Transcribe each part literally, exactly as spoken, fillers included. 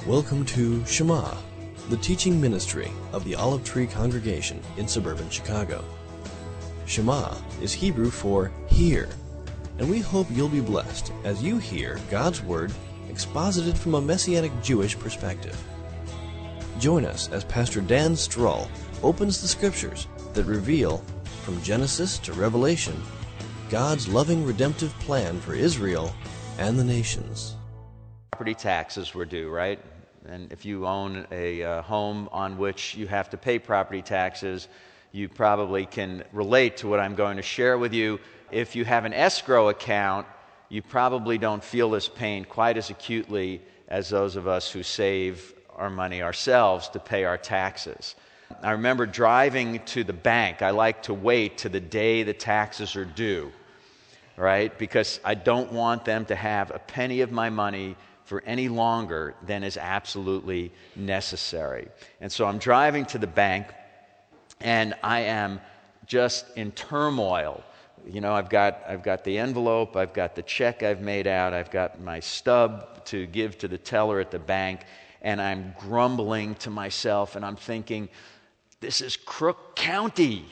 Welcome to Shema, the teaching ministry of the Olive Tree Congregation in suburban Chicago. Shema is Hebrew for hear, and we hope you'll be blessed as you hear God's Word exposited from a Messianic Jewish perspective. Join us as Pastor Dan Strull opens the Scriptures that reveal, from Genesis to Revelation, God's loving redemptive plan for Israel and the nations. Property taxes were due, right? And if you own a uh, home on which you have to pay property taxes, you probably can relate to what I'm going to share with you. If you have an escrow account, you probably don't feel this pain quite as acutely as those of us who save our money ourselves to pay our taxes. I remember driving to the bank. I like to wait to the day the taxes are due, right? Because I don't want them to have a penny of my money for any longer than is absolutely necessary. And so I'm driving to the bank, and I am just in turmoil. You know, I've got I've got the envelope, I've got the check I've made out, I've got my stub to give to the teller at the bank, and I'm grumbling to myself, and I'm thinking, this is Crook County.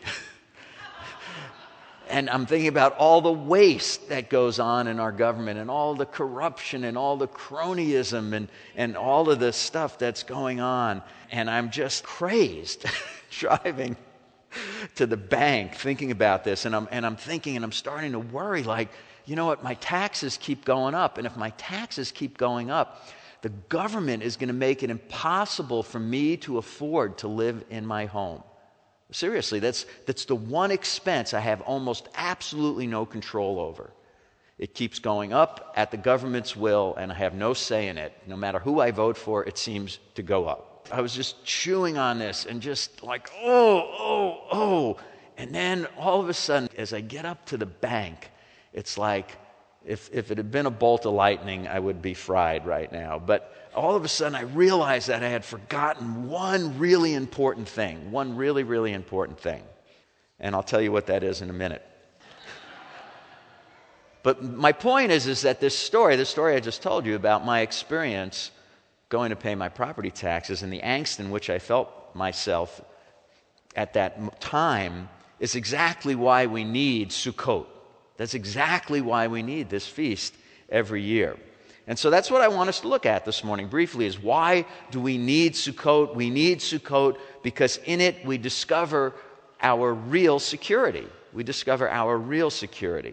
And I'm thinking about all the waste that goes on in our government and all the corruption and all the cronyism and, and all of the stuff that's going on. And I'm just crazed driving to the bank thinking about this. And I'm, and I'm thinking and I'm starting to worry, like, you know what, my taxes keep going up. And if my taxes keep going up, the government is going to make it impossible for me to afford to live in my home. Seriously, that's that's the one expense I have almost absolutely no control over. It keeps going up at the government's will, and I have no say in it. No matter who I vote for, it seems to go up. I was just chewing on this and just like, oh, oh, oh. And then all of a sudden, as I get up to the bank, it's like, if, if it had been a bolt of lightning, I would be fried right now. But all of a sudden, I realized that I had forgotten one really important thing, one really, really important thing. And I'll tell you what that is in a minute. But my point is, is that this story, the story I just told you about my experience going to pay my property taxes and the angst in which I felt myself at that time is exactly why we need Sukkot. That's exactly why we need this feast every year. And so that's what I want us to look at this morning briefly, is why do we need Sukkot? We need Sukkot because in it we discover our real security. We discover our real security.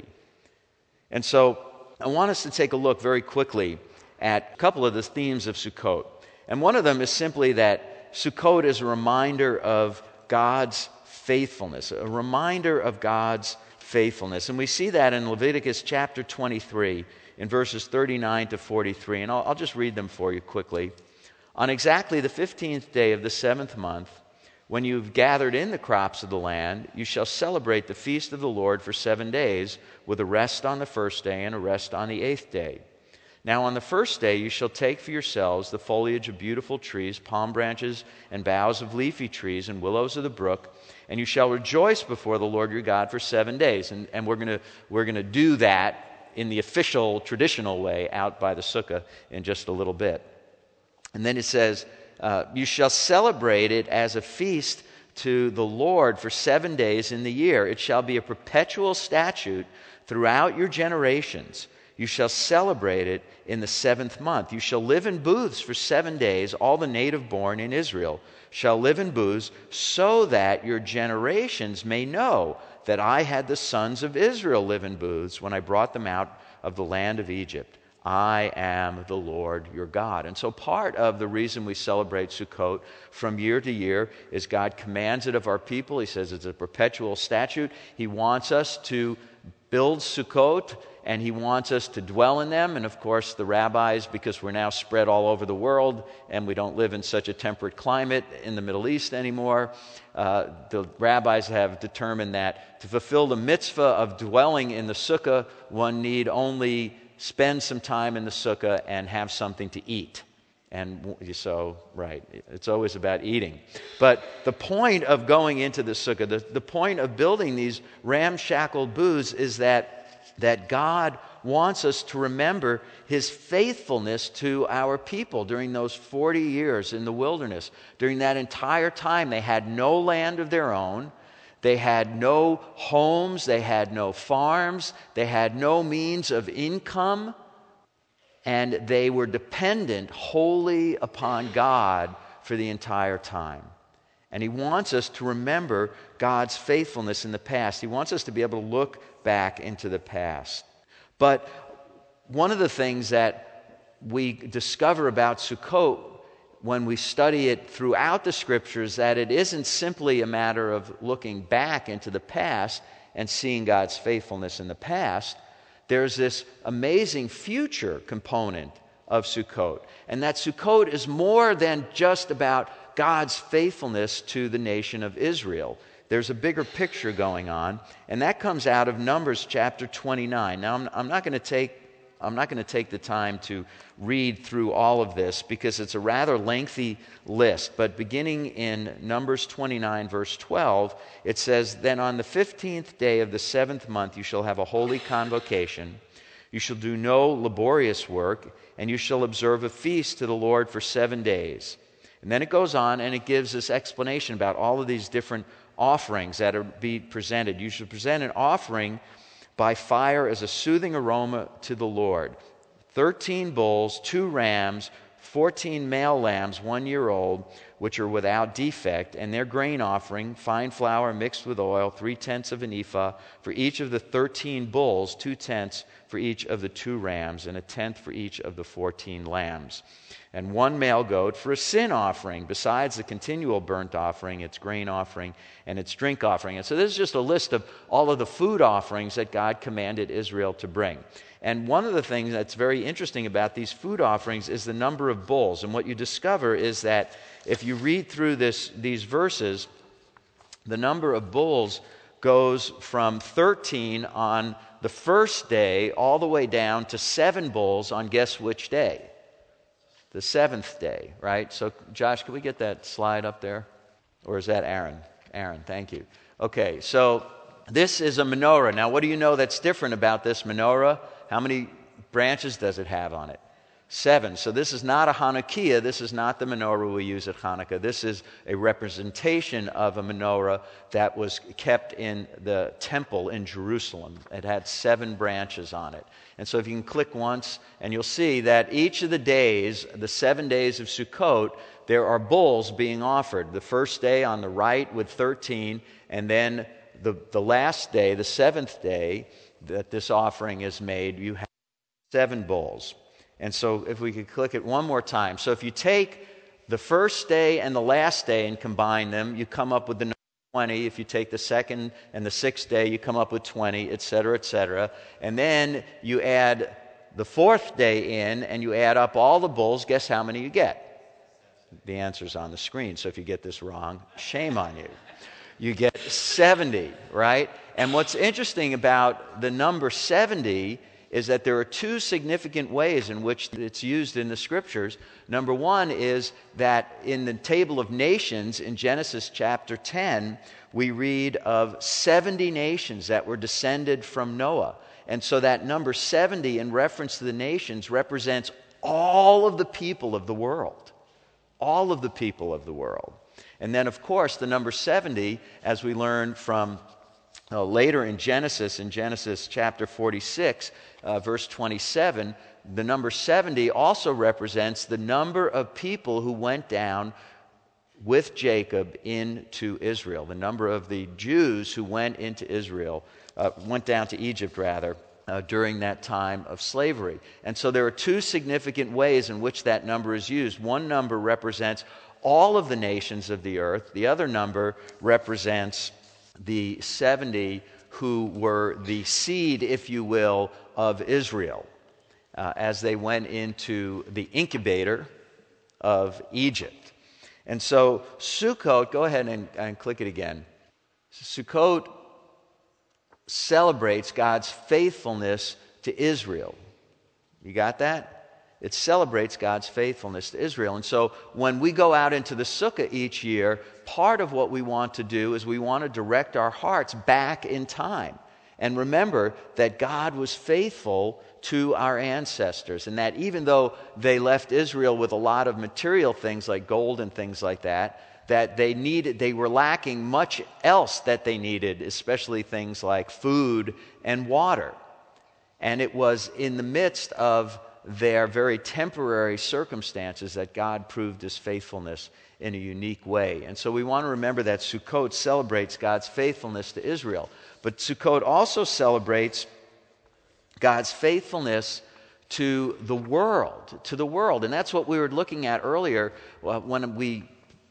And so I want us to take a look very quickly at a couple of the themes of Sukkot. And one of them is simply that Sukkot is a reminder of God's faithfulness, a reminder of God's faithfulness. And we see that in Leviticus chapter twenty-three, in verses thirty-nine to forty-three. And I'll, I'll just read them for you quickly. On exactly the fifteenth day of the seventh month, when you've gathered in the crops of the land, you shall celebrate the feast of the Lord for seven days, with a rest on the first day and a rest on the eighth day. Now on the first day you shall take for yourselves the foliage of beautiful trees, palm branches, and boughs of leafy trees, and willows of the brook, and you shall rejoice before the Lord your God for seven days. And, and we're going we're gonna do that in the official, traditional way out by the sukkah in just a little bit. And then it says, uh, you shall celebrate it as a feast to the Lord for seven days in the year. It shall be a perpetual statute throughout your generations. You shall celebrate it in the seventh month. You shall live in booths for seven days. All the native born in Israel shall live in booths, so that your generations may know that I had the sons of Israel live in booths when I brought them out of the land of Egypt. I am the Lord your God. And so part of the reason we celebrate Sukkot from year to year is God commands it of our people. He says it's a perpetual statute. He wants us to build Sukkot, and he wants us to dwell in them. And of course, the rabbis, because we're now spread all over the world and we don't live in such a temperate climate in the Middle East anymore, uh, the rabbis have determined that to fulfill the mitzvah of dwelling in the sukkah, one need only spend some time in the sukkah and have something to eat. And so, right, it's always about eating. But the point of going into the sukkah, the, the point of building these ramshackle booths is that, that God wants us to remember his faithfulness to our people during those forty years in the wilderness. During that entire time, they had no land of their own. They had no homes. They had no farms. They had no means of income. And they were dependent wholly upon God for the entire time. And he wants us to remember God's faithfulness in the past. He wants us to be able to look back into the past. But one of the things that we discover about Sukkot when we study it throughout the Scriptures, that it isn't simply a matter of looking back into the past and seeing God's faithfulness in the past. There's this amazing future component of Sukkot. And that Sukkot is more than just about God's faithfulness to the nation of Israel. There's a bigger picture going on, and that comes out of Numbers chapter twenty-nine. Now, I'm, I'm not going to take I'm not going to take the time to read through all of this because it's a rather lengthy list. But beginning in Numbers twenty-nine, verse twelve, it says, "Then on the fifteenth day of the seventh month you shall have a holy convocation. You shall do no laborious work, and you shall observe a feast to the Lord for seven days." And then it goes on and it gives this explanation about all of these different offerings that are be presented. You should present an offering by fire as a soothing aroma to the Lord. Thirteen bulls, two rams, fourteen male lambs, one year old, which are without defect, and their grain offering, fine flour mixed with oil, three-tenths of an ephah, for each of the thirteen bulls, two-tenths for each of the two rams, and a tenth for each of the fourteen lambs. And one male goat for a sin offering, besides the continual burnt offering, its grain offering, and its drink offering. And so this is just a list of all of the food offerings that God commanded Israel to bring. And one of the things that's very interesting about these food offerings is the number of bulls. And what you discover is that if you read through this, these verses, the number of bulls goes from thirteen on the first day all the way down to seven bulls on guess which day? The seventh day, right? So, Josh, can we get that slide up there? Or is that Aaron? Aaron, thank you. Okay, so this is a menorah. Now, what do you know that's different about this menorah? How many branches does it have on it? Seven. So this is not a Hanukkah. This is not the menorah we use at Hanukkah. This is a representation of a menorah that was kept in the temple in Jerusalem. It had seven branches on it. And so if you can click once, and you'll see that each of the days, the seven days of Sukkot, there are bulls being offered. The first day on the right with thirteen, and then the, the last day, the seventh day, that this offering is made, you have seven bulls. And so if we could click it one more time. So if you take the first day and the last day and combine them, you come up with the number twenty. If you take the second and the sixth day, you come up with twenty, et cetera, et cetera. And then you add the fourth day in and you add up all the bulls. Guess how many you get? The answer's on the screen. So if you get this wrong, shame on you. You get seventy, right? And what's interesting about the number seventy is that there are two significant ways in which it's used in the Scriptures. Number one is that in the Table of Nations in Genesis chapter ten, we read of seventy nations that were descended from Noah. And so that number seventy in reference to the nations represents all of the people of the world. All of the people of the world. And then, of course, the number seventy, as we learn from uh, later in Genesis, in Genesis chapter forty-six, uh, verse twenty-seven, the number seventy also represents the number of people who went down with Jacob into Israel. The number of the Jews who went into Israel, uh, went down to Egypt, rather, uh, during that time of slavery. And so there are two significant ways in which that number is used. One number represents all of the nations of the earth. The other number represents the seventy who were the seed, if you will, of Israel uh, as they went into the incubator of Egypt. And so Sukkot, go ahead and, and click it again. Sukkot celebrates God's faithfulness to Israel. You got that? It celebrates God's faithfulness to Israel. And so when we go out into the Sukkah each year, part of what we want to do is we want to direct our hearts back in time. And remember that God was faithful to our ancestors, and that even though they left Israel with a lot of material things like gold and things like that, that they needed, they were lacking much else that they needed, especially things like food and water. And it was in the midst of their very temporary circumstances that God proved his faithfulness in a unique way. And so we want to remember that Sukkot celebrates God's faithfulness to Israel. But Sukkot also celebrates God's faithfulness to the world, to the world. And that's what we were looking at earlier when we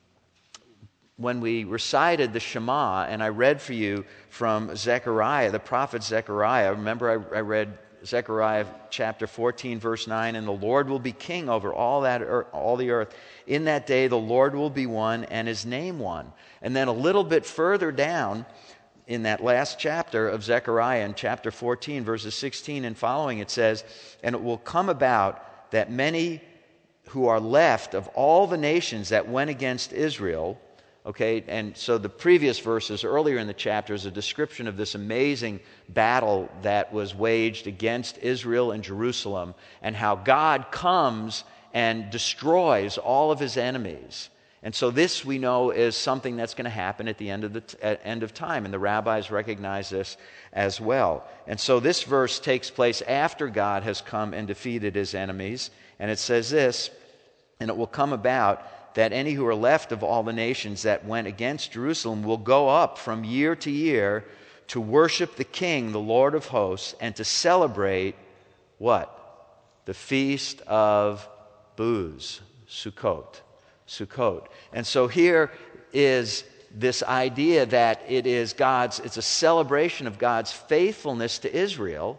when we recited the Shema, and I read for you from Zechariah, the prophet Zechariah. Remember I, I read Zechariah chapter fourteen, verse nine, and the Lord will be king over all that earth, all the earth. In that day the Lord will be one and his name one. And then a little bit further down in that last chapter of Zechariah, in chapter fourteen, verses sixteen and following, it says, and it will come about that many who are left of all the nations that went against Israel. Okay, and so the previous verses earlier in the chapter is a description of this amazing battle that was waged against Israel and Jerusalem, and how God comes and destroys all of his enemies. And so this we know is something that's going to happen at the end of the t- at end of time, and the rabbis recognize this as well. And so this verse takes place after God has come and defeated his enemies, and it says this, and it will come about that any who are left of all the nations that went against Jerusalem will go up from year to year to worship the King, the Lord of hosts, and to celebrate what? The Feast of Booths, Sukkot. Sukkot. And so here is this idea that it is God's, it's a celebration of God's faithfulness to Israel,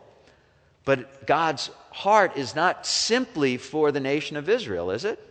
but God's heart is not simply for the nation of Israel, is it?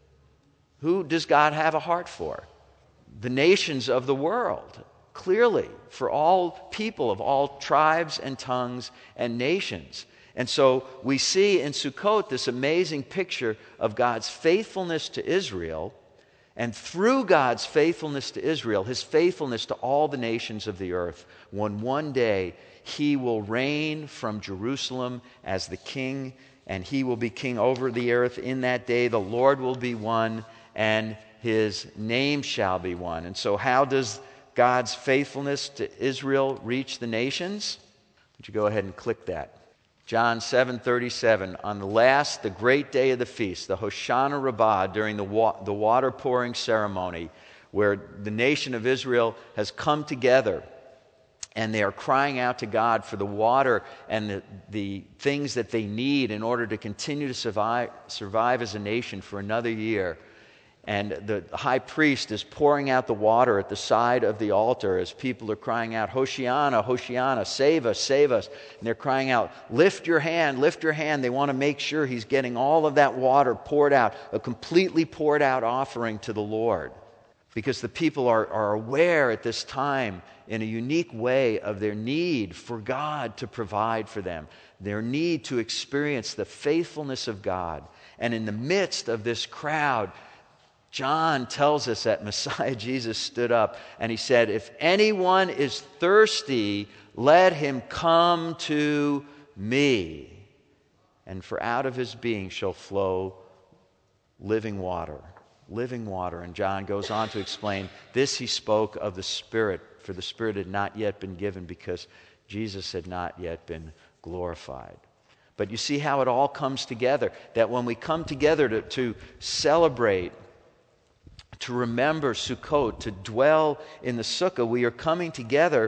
Who does God have a heart for? The nations of the world, clearly, for all people of all tribes and tongues and nations. And so we see in Sukkot this amazing picture of God's faithfulness to Israel, and through God's faithfulness to Israel, his faithfulness to all the nations of the earth, when one day he will reign from Jerusalem as the king, and he will be king over the earth. In that day the Lord will be one, and his name shall be one. And so how does God's faithfulness to Israel reach the nations? Would you go ahead and click that? John seven thirty-seven, on the last, the great day of the feast, the Hoshana Rabbah, during the, wa- the water pouring ceremony, where the nation of Israel has come together and they are crying out to God for the water and the, the things that they need in order to continue to survive, survive as a nation for another year. And the high priest is pouring out the water at the side of the altar as people are crying out, Hoshiana, Hoshiana, save us, save us. And they're crying out, lift your hand, lift your hand. They want to make sure he's getting all of that water poured out, a completely poured out offering to the Lord. Because the people are, are aware at this time in a unique way of their need for God to provide for them, their need to experience the faithfulness of God. And in the midst of this crowd, John tells us that Messiah Jesus stood up and he said, if anyone is thirsty, let him come to me. And for out of his being shall flow living water. Living water. And John goes on to explain, this he spoke of the Spirit, for the Spirit had not yet been given because Jesus had not yet been glorified. But you see how it all comes together, that when we come together to, to celebrate, to remember Sukkot, to dwell in the Sukkah, we are coming together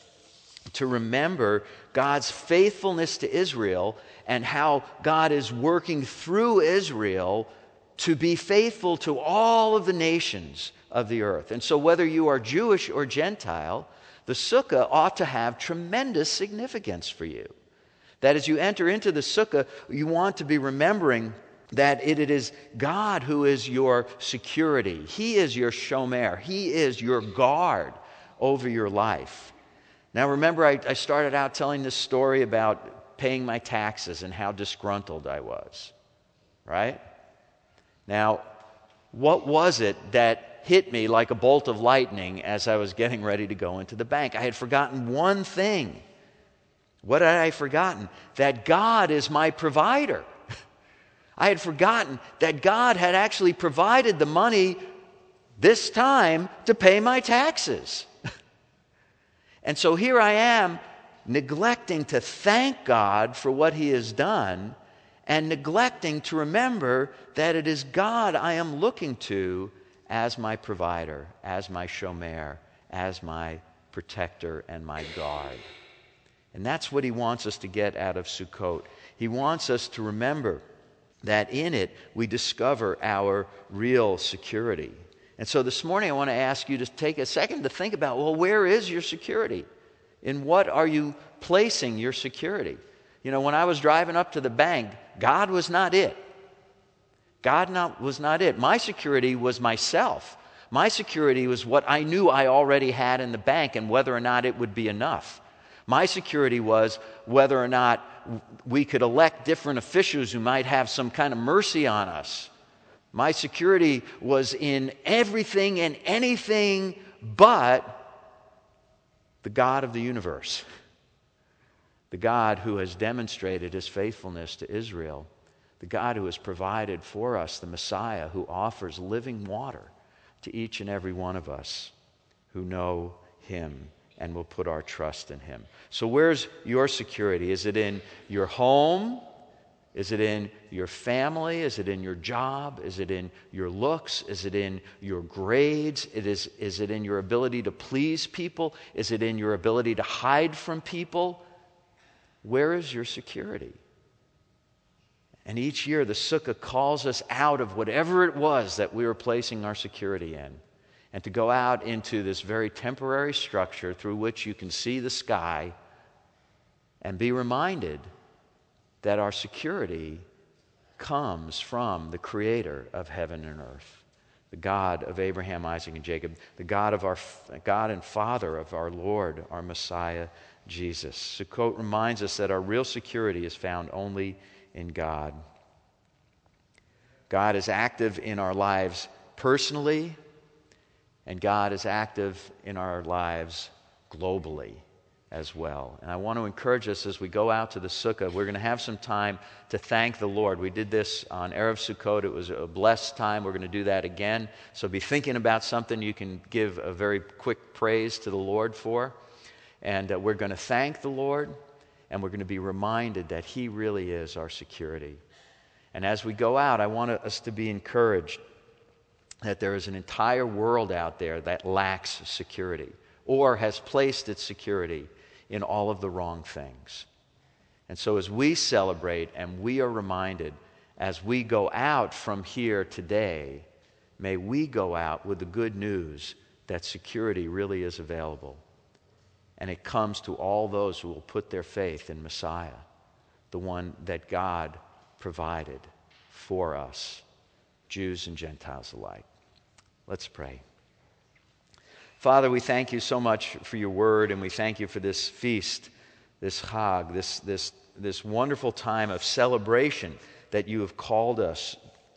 to remember God's faithfulness to Israel and how God is working through Israel to be faithful to all of the nations of the earth. And so whether you are Jewish or Gentile, the Sukkah ought to have tremendous significance for you. That as you enter into the Sukkah, you want to be remembering that it, it is God who is your security. He is your shomer. He is your guard over your life. Now remember, I, I started out telling this story about paying my taxes and how disgruntled I was, right? Now, what was it that hit me like a bolt of lightning as I was getting ready to go into the bank? I had forgotten one thing. What had I forgotten? That God is my provider. I had forgotten that God had actually provided the money this time to pay my taxes. And so here I am, neglecting to thank God for what He has done, and neglecting to remember that it is God I am looking to as my provider, as my shomer, as my protector and my guard. And that's what He wants us to get out of Sukkot. He wants us to remember that in it we discover our real security. And so this morning I want to ask you to take a second to think about, well, where is your security? In what are you placing your security? You know, when I was driving up to the bank, God was not it. God not, was not it. My security was myself. My security was what I knew I already had in the bank and whether or not it would be enough. My security was whether or not we could elect different officials who might have some kind of mercy on us. My security was in everything and anything but the God of the universe, the God who has demonstrated His faithfulness to Israel, the God who has provided for us the Messiah who offers living water to each and every one of us who know Him and will put our trust in Him. So where's your security? Is it in your home? Is it in your family? Is it in your job? Is it in your looks? Is it in your grades? It is, is it in your ability to please people? Is it in your ability to hide from people? Where is your security? And each year the Sukkah calls us out of whatever it was that we were placing our security in, and to go out into this very temporary structure through which you can see the sky and be reminded that our security comes from the Creator of heaven and earth, the God of Abraham, Isaac, and Jacob, the God of our God and Father of our Lord, our Messiah, Jesus. Sukkot reminds us that our real security is found only in God. God is active in our lives personally, and God is active in our lives globally as well. And I want to encourage us as we go out to the Sukkah, we're going to have some time to thank the Lord. We did this on Erev Sukkot. It was a blessed time. We're going to do that again. So be thinking about something you can give a very quick praise to the Lord for. And uh, we're going to thank the Lord, and we're going to be reminded that He really is our security. And as we go out, I want us to be encouraged that there is an entire world out there that lacks security or has placed its security in all of the wrong things. And so as we celebrate and we are reminded as we go out from here today, may we go out with the good news that security really is available. And it comes to all those who will put their faith in Messiah, the one that God provided for us, Jews and Gentiles alike. Let's pray. Father, we thank you so much for your word, and we thank you for this feast, this Chag, this, this, this wonderful time of celebration that you have called us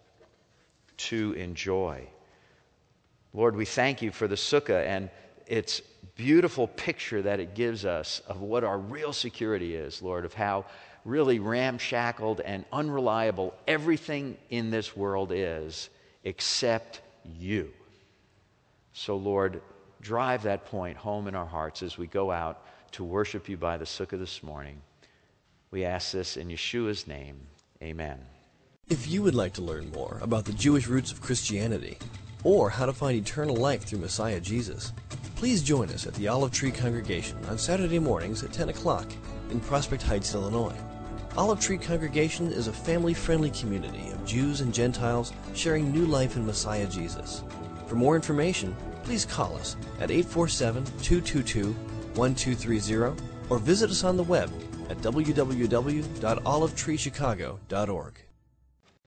to enjoy. Lord, we thank you for the Sukkah and its beautiful picture that it gives us of what our real security is, Lord, of how really ramshackled and unreliable everything in this world is except you. So, Lord, drive that point home in our hearts as we go out to worship you by the Sukkah this morning. We ask this in Yeshua's name. Amen. If you would like to learn more about the Jewish roots of Christianity or how to find eternal life through Messiah Jesus, please join us at the Olive Tree Congregation on Saturday mornings at ten o'clock in Prospect Heights, Illinois. Olive Tree Congregation is a family-friendly community of Jews and Gentiles sharing new life in Messiah Jesus. For more information, please call us at eight four seven, two two two, one two three zero or visit us on the web at w w w dot olive tree chicago dot org.